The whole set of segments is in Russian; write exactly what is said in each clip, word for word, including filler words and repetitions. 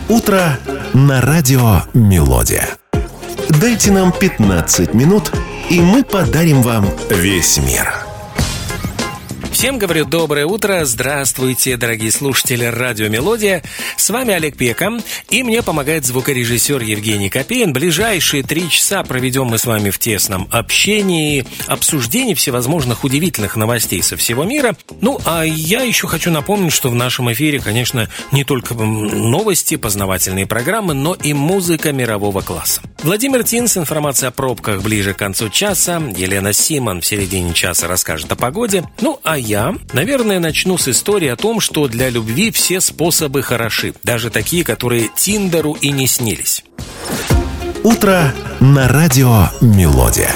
Утро на радио «Мелодия». Дайте нам пятнадцать минут, и мы подарим вам весь мир. Всем говорю доброе утро, здравствуйте, дорогие слушатели радио «Мелодия». С вами Олег Пека, и мне помогает звукорежиссер Евгений Копейн. Ближайшие три часа проведем мы с вами в тесном общении, обсуждении всевозможных удивительных новостей со всего мира. Ну, а я еще хочу напомнить, что в нашем эфире, конечно, не только новости, познавательные программы, но и музыка мирового класса. Владимир Тинс, информация о пробках ближе к концу часа. Елена Симон в середине часа расскажет о погоде. Ну, а я, наверное, начну с истории о том, что для любви все способы хороши, даже такие, которые Тиндеру и не снились. Утро на радио «Мелодия».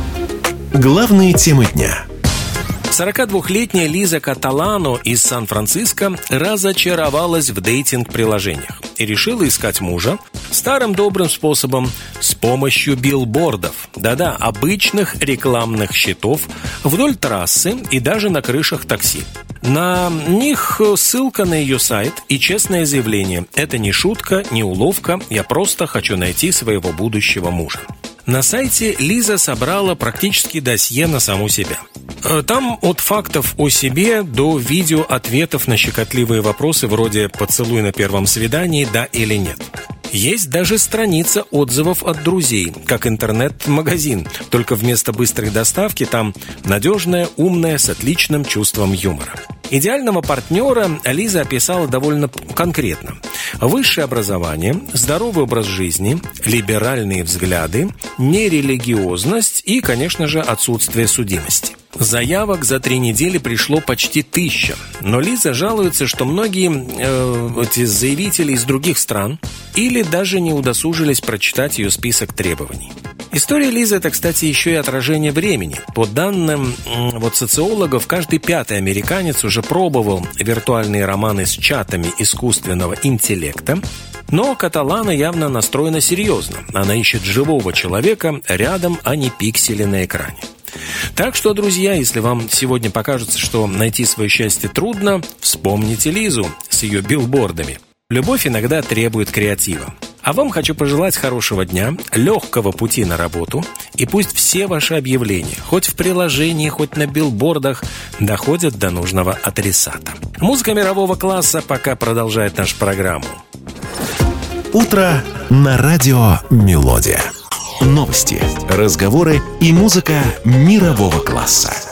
Главные темы дня. сорокадвухлетняя Лиза Каталано из Сан-Франциско разочаровалась в дейтинг-приложениях и решила искать мужа старым добрым способом с помощью билбордов. Да-да, обычных рекламных щитов вдоль трассы и даже на крышах такси. На них ссылка на ее сайт и честное заявление: это не шутка, не уловка, я просто хочу найти своего будущего мужа. На сайте Лиза собрала практически досье на саму себя. Там от фактов о себе до видео-ответов на щекотливые вопросы вроде «поцелуй на первом свидании, да или нет?». Есть даже страница отзывов от друзей, как интернет-магазин, только вместо быстрой доставки там надежная, умная, с отличным чувством юмора. Идеального партнера Лиза описала довольно конкретно. Высшее образование, здоровый образ жизни, либеральные взгляды, нерелигиозность и, конечно же, отсутствие судимости. Заявок за три недели пришло почти тысяча, но Лиза жалуется, что многие э, эти заявители из других стран или даже не удосужились прочитать ее список требований. История Лизы – это, кстати, еще и отражение времени. По данным вот, социологов, каждый пятый американец уже пробовал виртуальные романы с чатами искусственного интеллекта, но Каталано явно настроена серьезно. Она ищет живого человека рядом, а не пиксели на экране. Так что, друзья, если вам сегодня покажется, что найти свое счастье трудно, вспомните Лизу с ее билбордами. Любовь иногда требует креатива. А вам хочу пожелать хорошего дня, легкого пути на работу, и пусть все ваши объявления, хоть в приложении, хоть на билбордах, доходят до нужного адресата. Музыка мирового класса пока продолжает нашу программу. Утро на радио «Мелодия». Новости, разговоры и музыка мирового класса.